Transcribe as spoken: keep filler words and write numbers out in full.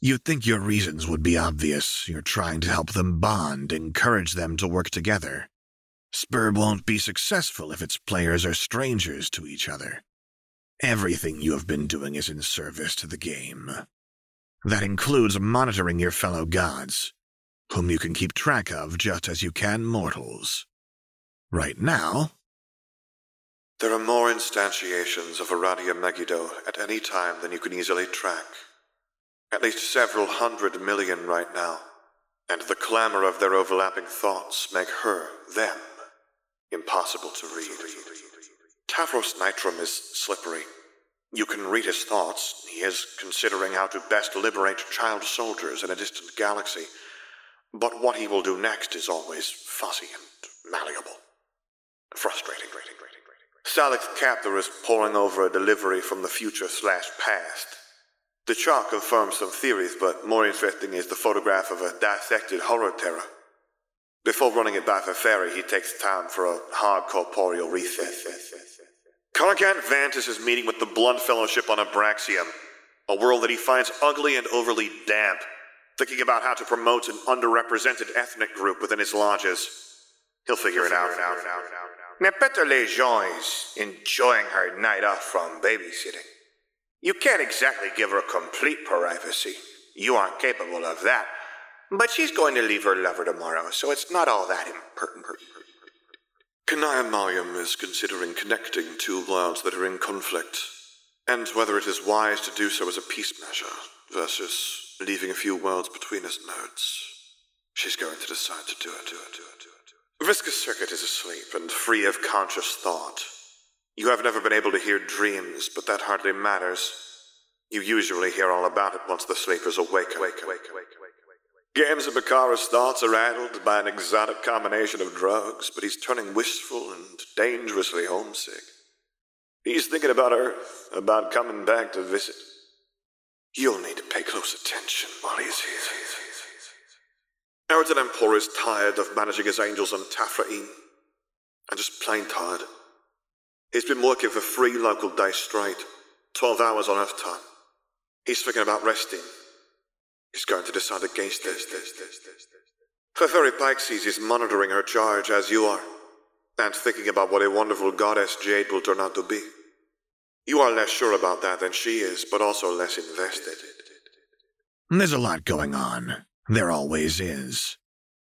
You'd think your reasons would be obvious. You're trying to help them bond, encourage them to work together. Spur won't be successful if its players are strangers to each other. Everything you have been doing is in service to the game. That includes monitoring your fellow gods, whom you can keep track of just as you can mortals. Right now, there are more instantiations of Aradia Megiddo at any time than you can easily track. At least several hundred million right now, and the clamor of their overlapping thoughts make her, them, impossible to read. Tavros Nitrum is slippery. You can read his thoughts. He is considering how to best liberate child soldiers in a distant galaxy. But what he will do next is always fuzzy and malleable. Frustrating. Salix Captor is poring over a delivery from the future slash past. The chart confirms some theories, but more interesting is the photograph of a dissected horror terror. Before running it by Feferi, he takes time for a hard corporeal reset. Kargan Vantis is meeting with the Blood Fellowship on Abraxium, a world that he finds ugly and overly damp, thinking about how to promote an underrepresented ethnic group within his lodges. He'll figure it out. Nepeta Lejean is enjoying her night off from babysitting. You can't exactly give her complete privacy. You aren't capable of that. But she's going to leave her lover tomorrow, so it's not all that important. Kanaya Malium is considering connecting two worlds that are in conflict, and whether it is wise to do so as a peace measure versus leaving a few worlds between as nodes. She's going to decide to do it. Do it, do it, do it, do it. Viscous Circuit is asleep and free of conscious thought. You have never been able to hear dreams, but that hardly matters. You usually hear all about it once the sleeper's awake. awake, awake, awake, awake. Games of Bakara's thoughts are addled by an exotic combination of drugs, but he's turning wistful and dangerously homesick. He's thinking about Earth, about coming back to visit. You'll need to pay close attention while he's here. Eridan Empor is tired of managing his angels on Tafraim, and just plain tired. He's been working for three local days straight, twelve hours on Earth time. He's thinking about resting. He's going to decide against this, this, this, this, this. Feferi Pyxes is monitoring her charge as you are, and thinking about what a wonderful goddess Jade will turn out to be. You are less sure about that than she is, but also less invested. There's a lot going on. There always is.